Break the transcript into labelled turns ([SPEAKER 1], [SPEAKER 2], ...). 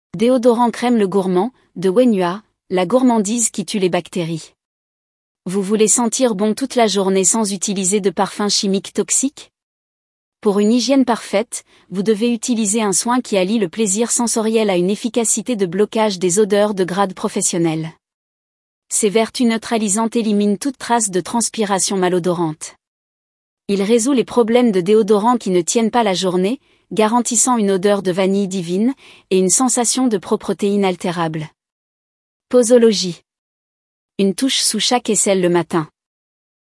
[SPEAKER 1] Déodorant crème Le Gourmand, de Wenhua, la gourmandise qui tue les bactéries. Vous voulez sentir bon toute la journée sans utiliser de parfums chimiques toxiques? Pour une hygiène parfaite, vous devez utiliser un soin qui allie le plaisir sensoriel à une efficacité de blocage des odeurs de grade professionnel. Ses vertus neutralisantes éliminent toute trace de transpiration malodorante. Il résout les problèmes de déodorant qui ne tiennent pas la journée, garantissant une odeur de vanille divine et une sensation de propreté inaltérable. Posologie. Une touche sous chaque aisselle le matin.